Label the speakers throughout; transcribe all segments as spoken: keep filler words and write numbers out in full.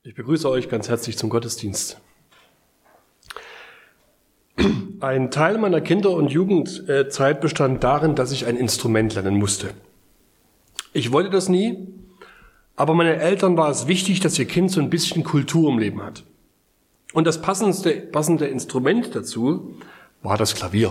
Speaker 1: Ich begrüße euch ganz herzlich zum Gottesdienst. Ein Teil meiner Kinder- und Jugendzeit bestand darin, dass ich ein Instrument lernen musste. Ich wollte das nie, aber meinen Eltern war es wichtig, dass ihr Kind so ein bisschen Kultur im Leben hat. Und das passendste, passende Instrument dazu war das Klavier.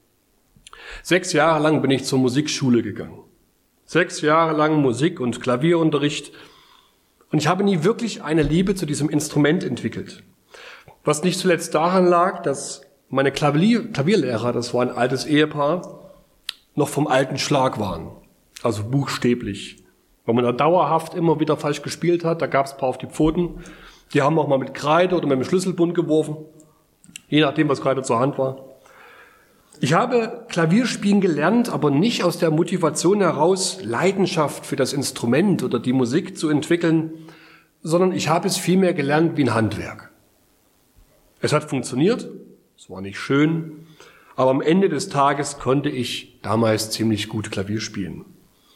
Speaker 1: Sechs Jahre lang bin ich zur Musikschule gegangen. Sechs Jahre lang Musik- und Klavierunterricht. Und ich habe nie wirklich eine Liebe zu diesem Instrument entwickelt. Was nicht zuletzt daran lag, dass meine Klavier, Klavierlehrer, das war ein altes Ehepaar, noch vom alten Schlag waren. Also buchstäblich. Wenn man da dauerhaft immer wieder falsch gespielt hat, da gab es ein paar auf die Pfoten. Die haben auch mal mit Kreide oder mit dem Schlüsselbund geworfen. Je nachdem, was gerade zur Hand war. Ich habe Klavierspielen gelernt, aber nicht aus der Motivation heraus, Leidenschaft für das Instrument oder die Musik zu entwickeln, sondern ich habe es vielmehr gelernt wie ein Handwerk. Es hat funktioniert, es war nicht schön, aber am Ende des Tages konnte ich damals ziemlich gut Klavier spielen.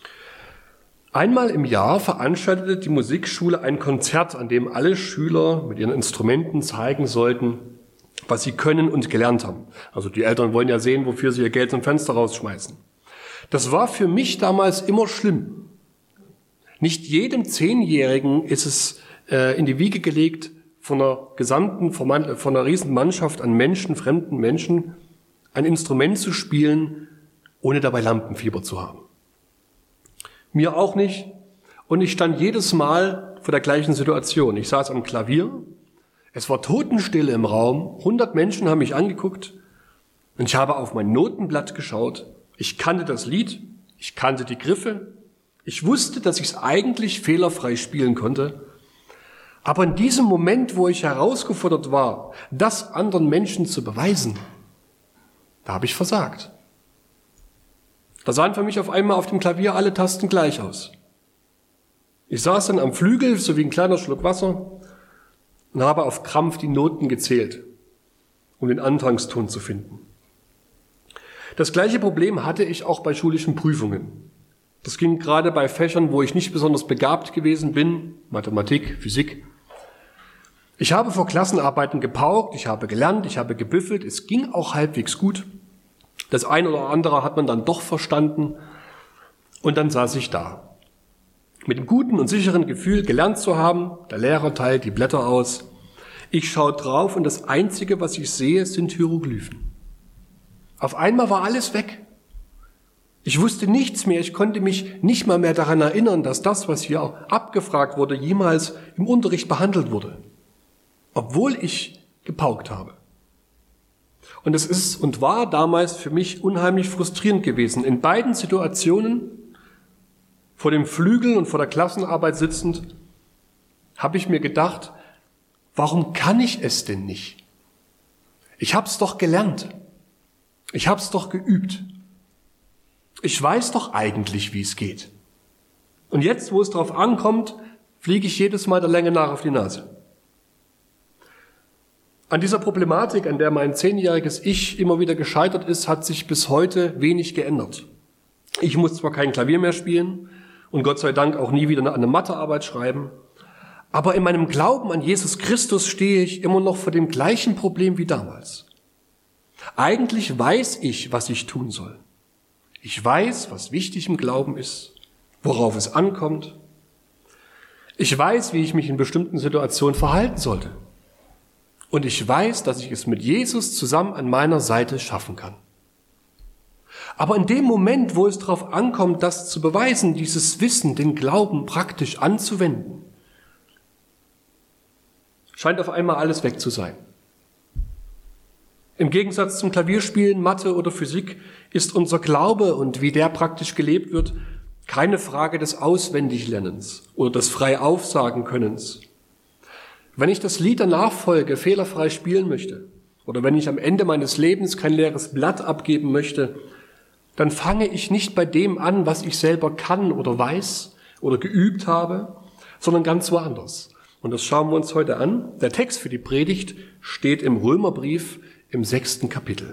Speaker 1: Einmal im Jahr veranstaltete die Musikschule ein Konzert, an dem alle Schüler mit ihren Instrumenten zeigen sollten, was sie können und gelernt haben. Also die Eltern wollen ja sehen, wofür sie ihr Geld zum Fenster rausschmeißen. Das war für mich damals immer schlimm. Nicht jedem Zehnjährigen ist es äh, in die Wiege gelegt, von einer gesamten, von einer riesen Mannschaft an Menschen, fremden Menschen, ein Instrument zu spielen, ohne dabei Lampenfieber zu haben. Mir auch nicht. Und ich stand jedes Mal vor der gleichen Situation. Ich saß am Klavier. Es war Totenstille im Raum, hundert Menschen haben mich angeguckt und ich habe auf mein Notenblatt geschaut. Ich kannte das Lied, ich kannte die Griffe, ich wusste, dass ich es eigentlich fehlerfrei spielen konnte. Aber in diesem Moment, wo ich herausgefordert war, das anderen Menschen zu beweisen, da habe ich versagt. Da sahen für mich auf einmal auf dem Klavier alle Tasten gleich aus. Ich saß dann am Flügel, so wie ein kleiner Schluck Wasser, und habe auf Krampf die Noten gezählt, um den Anfangston zu finden. Das gleiche Problem hatte ich auch bei schulischen Prüfungen. Das ging gerade bei Fächern, wo ich nicht besonders begabt gewesen bin, Mathematik, Physik. Ich habe vor Klassenarbeiten gepaukt, ich habe gelernt, ich habe gebüffelt, es ging auch halbwegs gut. Das eine oder andere hat man dann doch verstanden und dann saß ich da. Mit dem guten und sicheren Gefühl, gelernt zu haben, der Lehrer teilt die Blätter aus. Ich schaue drauf und das Einzige, was ich sehe, sind Hieroglyphen. Auf einmal war alles weg. Ich wusste nichts mehr, ich konnte mich nicht mal mehr daran erinnern, dass das, was hier abgefragt wurde, jemals im Unterricht behandelt wurde. Obwohl ich gepaukt habe. Und es ist und war damals für mich unheimlich frustrierend gewesen. In beiden Situationen, vor dem Flügel und vor der Klassenarbeit sitzend, habe ich mir gedacht, warum kann ich es denn nicht? Ich habe es doch gelernt. Ich habe es doch geübt. Ich weiß doch eigentlich, wie es geht. Und jetzt, wo es drauf ankommt, fliege ich jedes Mal der Länge nach auf die Nase. An dieser Problematik, an der mein zehnjähriges Ich immer wieder gescheitert ist, hat sich bis heute wenig geändert. Ich muss zwar kein Klavier mehr spielen, und Gott sei Dank auch nie wieder eine Mathearbeit schreiben. Aber in meinem Glauben an Jesus Christus stehe ich immer noch vor dem gleichen Problem wie damals. Eigentlich weiß ich, was ich tun soll. Ich weiß, was wichtig im Glauben ist, worauf es ankommt. Ich weiß, wie ich mich in bestimmten Situationen verhalten sollte. Und ich weiß, dass ich es mit Jesus zusammen an meiner Seite schaffen kann. Aber in dem Moment, wo es darauf ankommt, das zu beweisen, dieses Wissen, den Glauben praktisch anzuwenden, scheint auf einmal alles weg zu sein. Im Gegensatz zum Klavierspielen, Mathe oder Physik ist unser Glaube und wie der praktisch gelebt wird, keine Frage des Auswendiglernens oder des frei aufsagen Könnens. Wenn ich das Lied der Nachfolge fehlerfrei spielen möchte oder wenn ich am Ende meines Lebens kein leeres Blatt abgeben möchte, dann fange ich nicht bei dem an, was ich selber kann oder weiß oder geübt habe, sondern ganz woanders. Und das schauen wir uns heute an. Der Text für die Predigt steht im Römerbrief im sechsten Kapitel.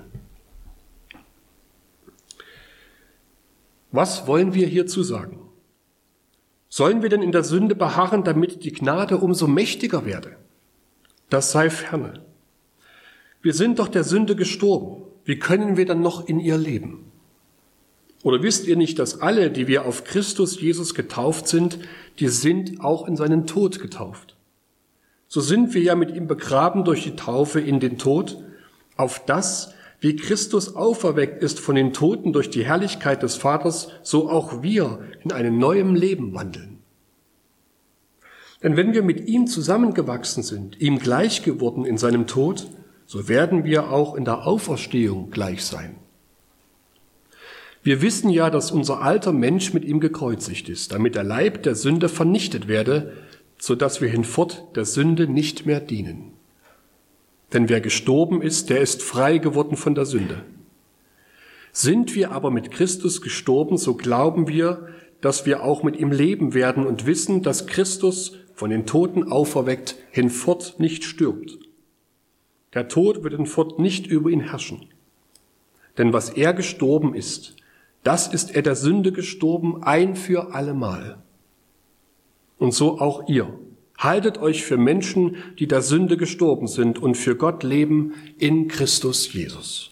Speaker 1: Was wollen wir hierzu sagen? Sollen wir denn in der Sünde beharren, damit die Gnade umso mächtiger werde? Das sei ferne. Wir sind doch der Sünde gestorben. Wie können wir dann noch in ihr leben? Oder wisst ihr nicht, dass alle, die wir auf Christus Jesus getauft sind, die sind auch in seinen Tod getauft? So sind wir ja mit ihm begraben durch die Taufe in den Tod, auf das, wie Christus auferweckt ist von den Toten durch die Herrlichkeit des Vaters, so auch wir in einem neuen Leben wandeln. Denn wenn wir mit ihm zusammengewachsen sind, ihm gleich geworden in seinem Tod, so werden wir auch in der Auferstehung gleich sein. Wir wissen ja, dass unser alter Mensch mit ihm gekreuzigt ist, damit der Leib der Sünde vernichtet werde, so dass wir hinfort der Sünde nicht mehr dienen. Denn wer gestorben ist, der ist frei geworden von der Sünde. Sind wir aber mit Christus gestorben, so glauben wir, dass wir auch mit ihm leben werden und wissen, dass Christus von den Toten auferweckt hinfort nicht stirbt. Der Tod wird hinfort nicht über ihn herrschen. Denn was er gestorben ist, das ist er der Sünde gestorben, ein für allemal. Und so auch ihr. Haltet euch für Menschen, die der Sünde gestorben sind und für Gott leben in Christus Jesus.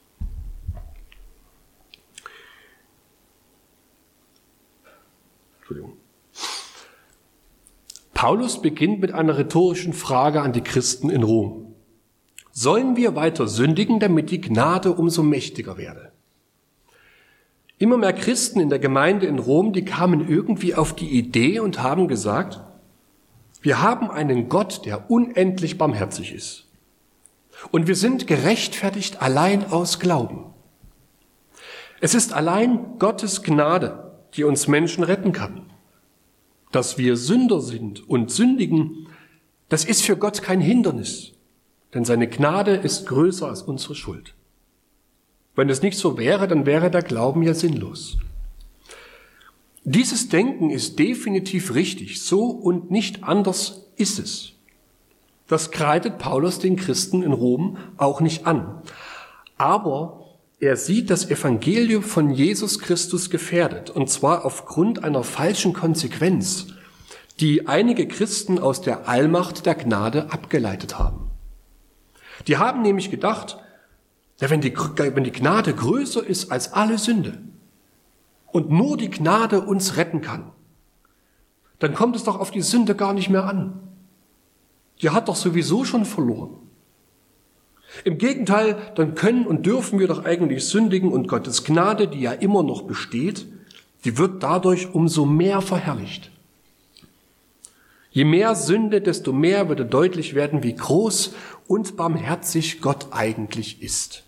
Speaker 1: Entschuldigung. Paulus beginnt mit einer rhetorischen Frage an die Christen in Rom. Sollen wir weiter sündigen, damit die Gnade umso mächtiger werde? Immer mehr Christen in der Gemeinde in Rom, die kamen irgendwie auf die Idee und haben gesagt, wir haben einen Gott, der unendlich barmherzig ist. Und wir sind gerechtfertigt allein aus Glauben. Es ist allein Gottes Gnade, die uns Menschen retten kann. Dass wir Sünder sind und sündigen, das ist für Gott kein Hindernis, denn seine Gnade ist größer als unsere Schuld. Wenn es nicht so wäre, dann wäre der Glauben ja sinnlos. Dieses Denken ist definitiv richtig, so und nicht anders ist es. Das kreidet Paulus den Christen in Rom auch nicht an. Aber er sieht das Evangelium von Jesus Christus gefährdet, und zwar aufgrund einer falschen Konsequenz, die einige Christen aus der Allmacht der Gnade abgeleitet haben. Die haben nämlich gedacht, ja, wenn die, wenn die Gnade größer ist als alle Sünde und nur die Gnade uns retten kann, dann kommt es doch auf die Sünde gar nicht mehr an. Die hat doch sowieso schon verloren. Im Gegenteil, dann können und dürfen wir doch eigentlich sündigen und Gottes Gnade, die ja immer noch besteht, die wird dadurch umso mehr verherrlicht. Je mehr Sünde, desto mehr würde deutlich werden, wie groß und barmherzig Gott eigentlich ist.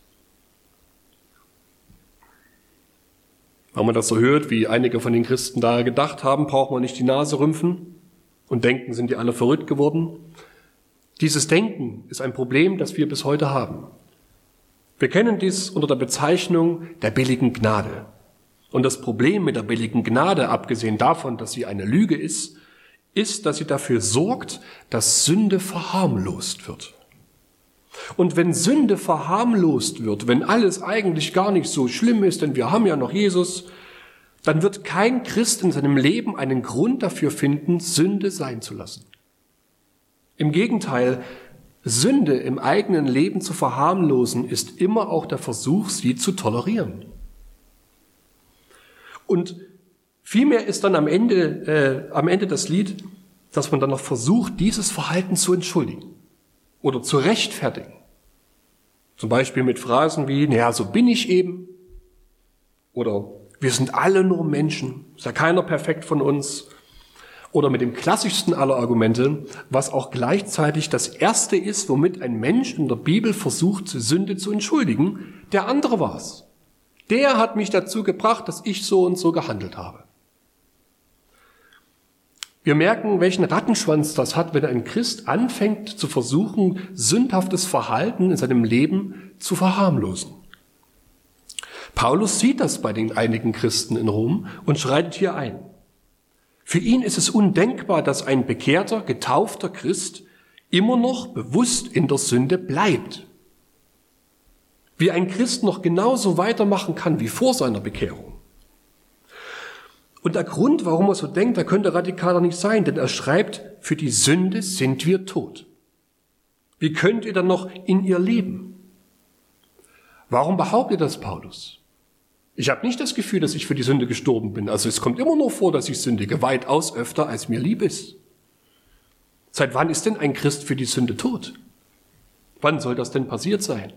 Speaker 1: Wenn man das so hört, wie einige von den Christen da gedacht haben, braucht man nicht die Nase rümpfen und denken, sind die alle verrückt geworden. Dieses Denken ist ein Problem, das wir bis heute haben. Wir kennen dies unter der Bezeichnung der billigen Gnade. Und das Problem mit der billigen Gnade, abgesehen davon, dass sie eine Lüge ist, ist, dass sie dafür sorgt, dass Sünde verharmlost wird. Und wenn Sünde verharmlost wird, wenn alles eigentlich gar nicht so schlimm ist, denn wir haben ja noch Jesus, dann wird kein Christ in seinem Leben einen Grund dafür finden, Sünde sein zu lassen. Im Gegenteil, Sünde im eigenen Leben zu verharmlosen, ist immer auch der Versuch, sie zu tolerieren. Und vielmehr ist dann am Ende, äh, am Ende das Lied, dass man dann noch versucht, dieses Verhalten zu entschuldigen oder zu rechtfertigen. Zum Beispiel mit Phrasen wie, naja, so bin ich eben. Oder wir sind alle nur Menschen, ist ja keiner perfekt von uns. Oder mit dem klassischsten aller Argumente, was auch gleichzeitig das Erste ist, womit ein Mensch in der Bibel versucht, Sünde zu entschuldigen, der andere war's. Der hat mich dazu gebracht, dass ich so und so gehandelt habe. Wir merken, welchen Rattenschwanz das hat, wenn ein Christ anfängt zu versuchen, sündhaftes Verhalten in seinem Leben zu verharmlosen. Paulus sieht das bei den einigen Christen in Rom und schreitet hier ein. Für ihn ist es undenkbar, dass ein bekehrter, getaufter Christ immer noch bewusst in der Sünde bleibt. Wie ein Christ noch genauso weitermachen kann wie vor seiner Bekehrung. Und der Grund, warum er so denkt, der könnte radikaler nicht sein, denn er schreibt, für die Sünde sind wir tot. Wie könnt ihr dann noch in ihr leben? Warum behauptet das Paulus? Ich habe nicht das Gefühl, dass ich für die Sünde gestorben bin. Also es kommt immer noch vor, dass ich sündige, weitaus öfter, als mir lieb ist. Seit wann ist denn ein Christ für die Sünde tot? Wann soll das denn passiert sein?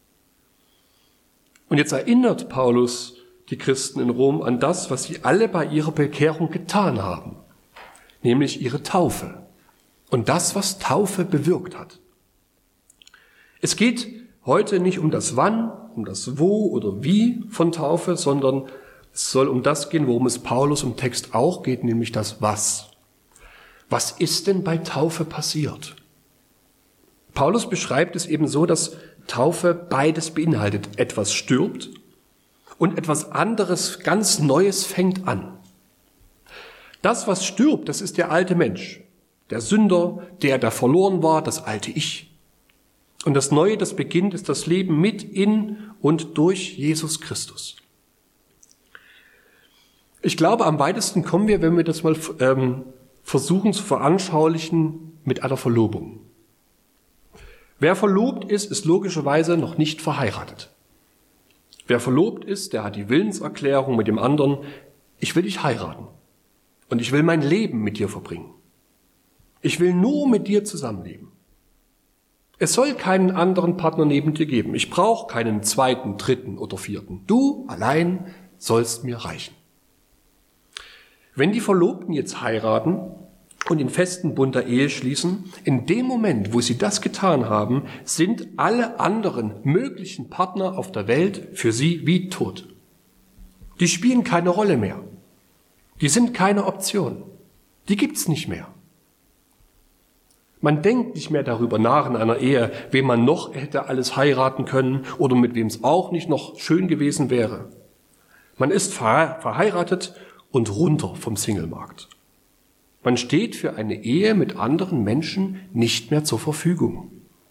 Speaker 1: Und jetzt erinnert Paulus die Christen in Rom an das, was sie alle bei ihrer Bekehrung getan haben, nämlich ihre Taufe und das, was Taufe bewirkt hat. Es geht heute nicht um das Wann, um das Wo oder Wie von Taufe, sondern es soll um das gehen, worum es Paulus im Text auch geht, nämlich das Was. Was ist denn bei Taufe passiert? Paulus beschreibt es eben so, dass Taufe beides beinhaltet. Etwas stirbt und etwas anderes, ganz Neues fängt an. Das, was stirbt, das ist der alte Mensch, der Sünder, der, der verloren war, das alte Ich. Und das Neue, das beginnt, ist das Leben mit, in und durch Jesus Christus. Ich glaube, am weitesten kommen wir, wenn wir das mal ähm, versuchen zu veranschaulichen, mit einer Verlobung. Wer verlobt ist, ist logischerweise noch nicht verheiratet. Wer verlobt ist, der hat die Willenserklärung mit dem anderen, ich will dich heiraten und ich will mein Leben mit dir verbringen. Ich will nur mit dir zusammenleben. Es soll keinen anderen Partner neben dir geben. Ich brauche keinen zweiten, dritten oder vierten. Du allein sollst mir reichen. Wenn die Verlobten jetzt heiraten und den festen Bund der Ehe schließen, in dem Moment, wo sie das getan haben, sind alle anderen möglichen Partner auf der Welt für sie wie tot. Die spielen keine Rolle mehr. Die sind keine Option. Die gibt's nicht mehr. Man denkt nicht mehr darüber nach in einer Ehe, wem man noch hätte alles heiraten können oder mit wem es auch nicht noch schön gewesen wäre. Man ist verheiratet und runter vom Singlemarkt. Man steht für eine Ehe mit anderen Menschen nicht mehr zur Verfügung.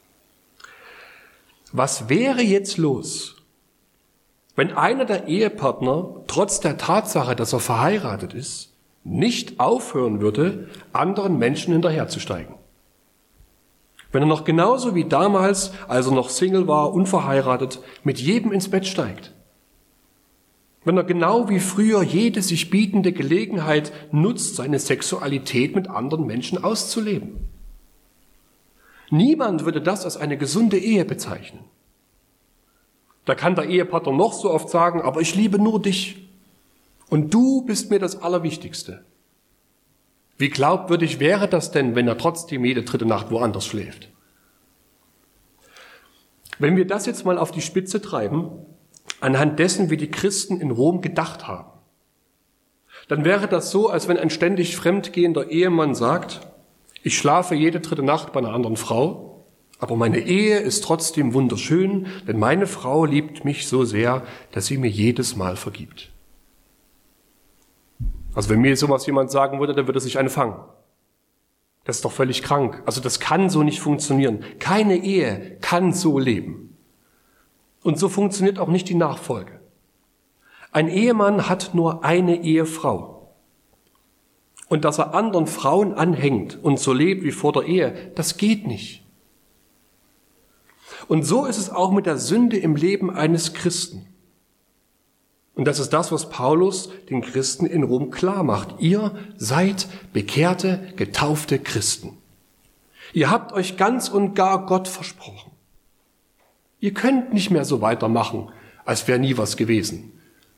Speaker 1: Was wäre jetzt los, wenn einer der Ehepartner trotz der Tatsache, dass er verheiratet ist, nicht aufhören würde, anderen Menschen hinterherzusteigen? Wenn er noch genauso wie damals, als er noch Single war, unverheiratet, mit jedem ins Bett steigt. Wenn er genau wie früher jede sich bietende Gelegenheit nutzt, seine Sexualität mit anderen Menschen auszuleben. Niemand würde das als eine gesunde Ehe bezeichnen. Da kann der Ehepartner noch so oft sagen, aber ich liebe nur dich und du bist mir das Allerwichtigste. Wie glaubwürdig wäre das denn, wenn er trotzdem jede dritte Nacht woanders schläft? Wenn wir das jetzt mal auf die Spitze treiben, anhand dessen, wie die Christen in Rom gedacht haben, dann wäre das so, als wenn ein ständig fremdgehender Ehemann sagt, ich schlafe jede dritte Nacht bei einer anderen Frau, aber meine Ehe ist trotzdem wunderschön, denn meine Frau liebt mich so sehr, dass sie mir jedes Mal vergibt. Also wenn mir sowas jemand sagen würde, dann würde er sich eine fangen. Das ist doch völlig krank. Also das kann so nicht funktionieren. Keine Ehe kann so leben. Und so funktioniert auch nicht die Nachfolge. Ein Ehemann hat nur eine Ehefrau. Und dass er anderen Frauen anhängt und so lebt wie vor der Ehe, das geht nicht. Und so ist es auch mit der Sünde im Leben eines Christen. Und das ist das, was Paulus den Christen in Rom klar macht. Ihr seid bekehrte, getaufte Christen. Ihr habt euch ganz und gar Gott versprochen. Ihr könnt nicht mehr so weitermachen, als wäre nie was gewesen.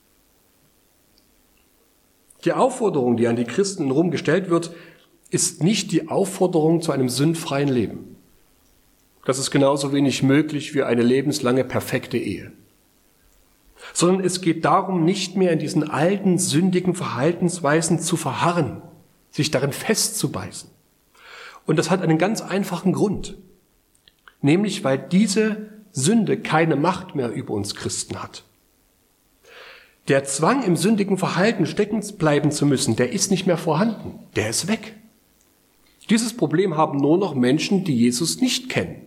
Speaker 1: Die Aufforderung, die an die Christen in Rom gestellt wird, ist nicht die Aufforderung zu einem sündfreien Leben. Das ist genauso wenig möglich wie eine lebenslange perfekte Ehe. Sondern es geht darum, nicht mehr in diesen alten, sündigen Verhaltensweisen zu verharren, sich darin festzubeißen. Und das hat einen ganz einfachen Grund. Nämlich, weil diese Sünde keine Macht mehr über uns Christen hat. Der Zwang, im sündigen Verhalten stecken bleiben zu müssen, der ist nicht mehr vorhanden. Der ist weg. Dieses Problem haben nur noch Menschen, die Jesus nicht kennen.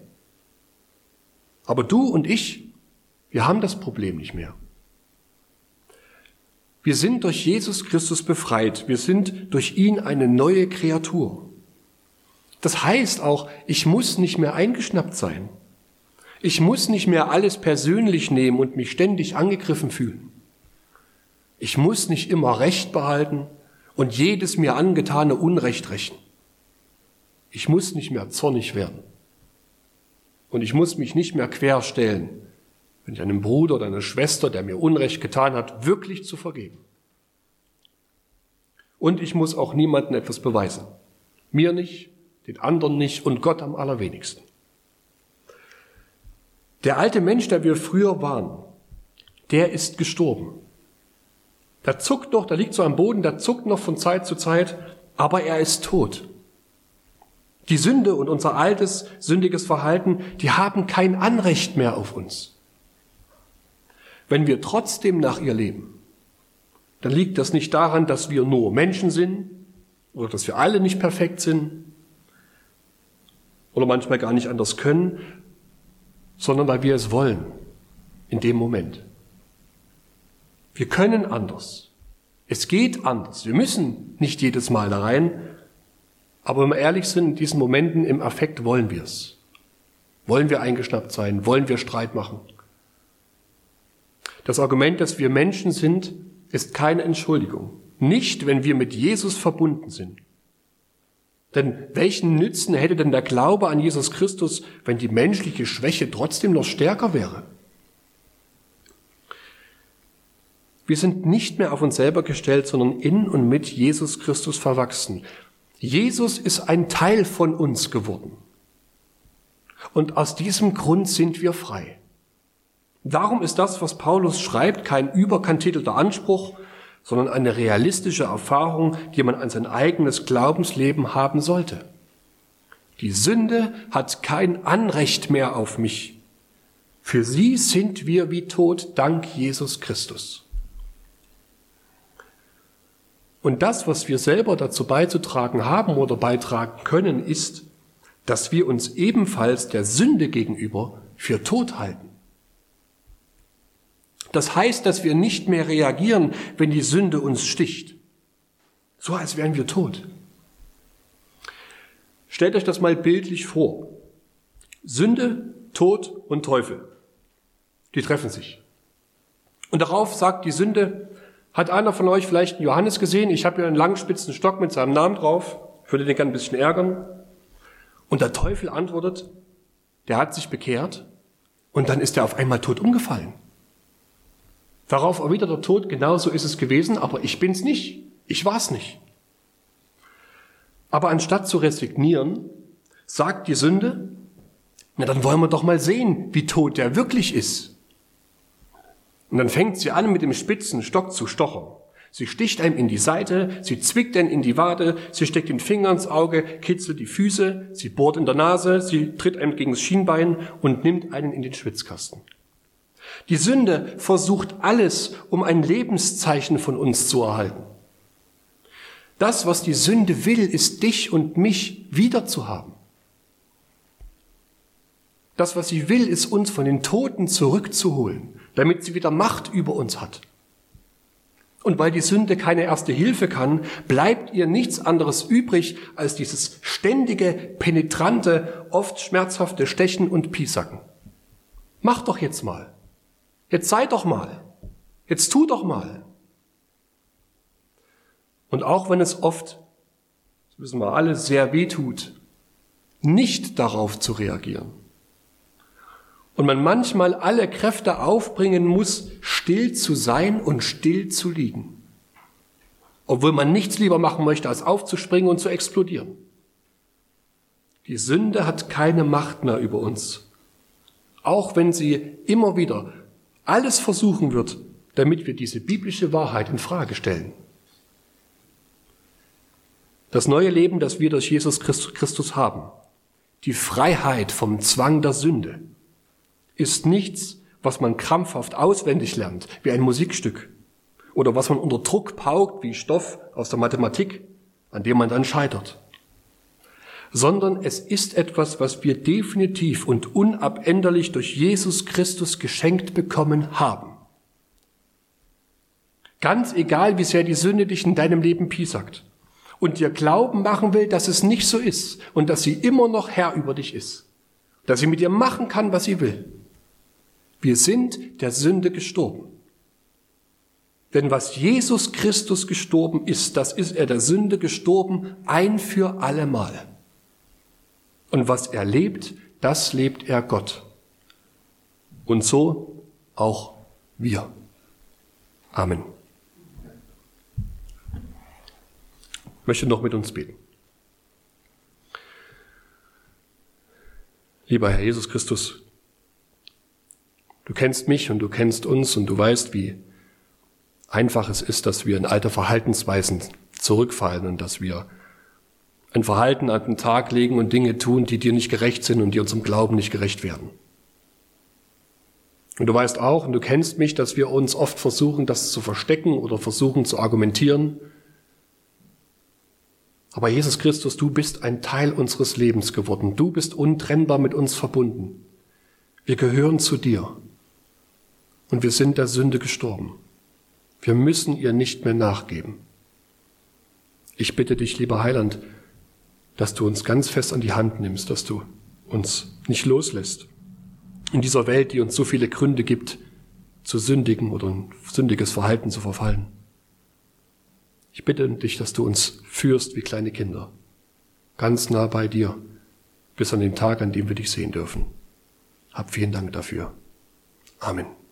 Speaker 1: Aber du und ich, wir haben das Problem nicht mehr. Wir sind durch Jesus Christus befreit. Wir sind durch ihn eine neue Kreatur. Das heißt auch, ich muss nicht mehr eingeschnappt sein. Ich muss nicht mehr alles persönlich nehmen und mich ständig angegriffen fühlen. Ich muss nicht immer Recht behalten und jedes mir angetane Unrecht rächen. Ich muss nicht mehr zornig werden. Und ich muss mich nicht mehr querstellen, wenn ich einem Bruder oder einer Schwester, der mir Unrecht getan hat, wirklich zu vergeben. Und ich muss auch niemandem etwas beweisen. Mir nicht, den anderen nicht und Gott am allerwenigsten. Der alte Mensch, der wir früher waren, der ist gestorben. Der zuckt noch, der liegt so am Boden, der zuckt noch von Zeit zu Zeit, aber er ist tot. Die Sünde und unser altes, sündiges Verhalten, die haben kein Anrecht mehr auf uns. Wenn wir trotzdem nach ihr leben, dann liegt das nicht daran, dass wir nur Menschen sind oder dass wir alle nicht perfekt sind oder manchmal gar nicht anders können, sondern weil wir es wollen in dem Moment. Wir können anders. Es geht anders. Wir müssen nicht jedes Mal da rein, aber wenn wir ehrlich sind, in diesen Momenten im Affekt wollen wir es. Wollen wir eingeschnappt sein? Wollen wir Streit machen? Das Argument, dass wir Menschen sind, ist keine Entschuldigung. Nicht, wenn wir mit Jesus verbunden sind. Denn welchen Nutzen hätte denn der Glaube an Jesus Christus, wenn die menschliche Schwäche trotzdem noch stärker wäre? Wir sind nicht mehr auf uns selber gestellt, sondern in und mit Jesus Christus verwachsen. Jesus ist ein Teil von uns geworden. Und aus diesem Grund sind wir frei. Darum ist das, was Paulus schreibt, kein überkantelter Anspruch, sondern eine realistische Erfahrung, die man an sein eigenes Glaubensleben haben sollte. Die Sünde hat kein Anrecht mehr auf mich. Für sie sind wir wie tot, dank Jesus Christus. Und das, was wir selber dazu beizutragen haben oder beitragen können, ist, dass wir uns ebenfalls der Sünde gegenüber für tot halten. Das heißt, dass wir nicht mehr reagieren, wenn die Sünde uns sticht. So als wären wir tot. Stellt euch das mal bildlich vor. Sünde, Tod und Teufel. Die treffen sich. Und darauf sagt die Sünde: Hat einer von euch vielleicht einen Johannes gesehen? Ich habe hier einen langen spitzen Stock mit seinem Namen drauf. Ich würde den gerne ein bisschen ärgern. Und der Teufel antwortet, der hat sich bekehrt und dann ist er auf einmal tot umgefallen. Darauf erwidert der Tod, genau so ist es gewesen, aber ich bin's nicht. Ich war's nicht. Aber anstatt zu resignieren, sagt die Sünde, na dann wollen wir doch mal sehen, wie tot der wirklich ist. Und dann fängt sie an, mit dem spitzen Stock zu stochern. Sie sticht einem in die Seite, sie zwickt einen in die Wade, sie steckt den Finger ins Auge, kitzelt die Füße, sie bohrt in der Nase, sie tritt einem gegen das Schienbein und nimmt einen in den Schwitzkasten. Die Sünde versucht alles, um ein Lebenszeichen von uns zu erhalten. Das, was die Sünde will, ist, dich und mich wiederzuhaben. Das, was sie will, ist, uns von den Toten zurückzuholen, damit sie wieder Macht über uns hat. Und weil die Sünde keine erste Hilfe kann, bleibt ihr nichts anderes übrig, als dieses ständige, penetrante, oft schmerzhafte Stechen und Piesacken. Mach doch jetzt mal. Jetzt sei doch mal. Jetzt tu doch mal. Und auch wenn es oft, das wissen wir alle, sehr weh tut, nicht darauf zu reagieren. Und man manchmal alle Kräfte aufbringen muss, still zu sein und still zu liegen. Obwohl man nichts lieber machen möchte, als aufzuspringen und zu explodieren. Die Sünde hat keine Macht mehr über uns. Auch wenn sie immer wieder alles versuchen wird, damit wir diese biblische Wahrheit in Frage stellen. Das neue Leben, das wir durch Jesus Christus haben, die Freiheit vom Zwang der Sünde, ist nichts, was man krampfhaft auswendig lernt, wie ein Musikstück, oder was man unter Druck paukt, wie Stoff aus der Mathematik, an dem man dann scheitert. Sondern es ist etwas, was wir definitiv und unabänderlich durch Jesus Christus geschenkt bekommen haben. Ganz egal, wie sehr die Sünde dich in deinem Leben piesackt und dir glauben machen will, dass es nicht so ist und dass sie immer noch Herr über dich ist, dass sie mit dir machen kann, was sie will. Wir sind der Sünde gestorben. Denn was Jesus Christus gestorben ist, das ist er der Sünde gestorben, ein für allemal. Und was er lebt, das lebt er Gott. Und so auch wir. Amen. Ich möchte noch mit uns beten. Lieber Herr Jesus Christus, du kennst mich und du kennst uns und du weißt, wie einfach es ist, dass wir in alte Verhaltensweisen zurückfallen und dass wir ein Verhalten an den Tag legen und Dinge tun, die dir nicht gerecht sind und die unserem Glauben nicht gerecht werden. Und du weißt auch und du kennst mich, dass wir uns oft versuchen, das zu verstecken oder versuchen zu argumentieren. Aber Jesus Christus, du bist ein Teil unseres Lebens geworden. Du bist untrennbar mit uns verbunden. Wir gehören zu dir. Und wir sind der Sünde gestorben. Wir müssen ihr nicht mehr nachgeben. Ich bitte dich, lieber Heiland, dass du uns ganz fest an die Hand nimmst, dass du uns nicht loslässt. In dieser Welt, die uns so viele Gründe gibt, zu sündigen oder in sündiges Verhalten zu verfallen. Ich bitte dich, dass du uns führst wie kleine Kinder, ganz nah bei dir, bis an den Tag, an dem wir dich sehen dürfen. Hab vielen Dank dafür. Amen.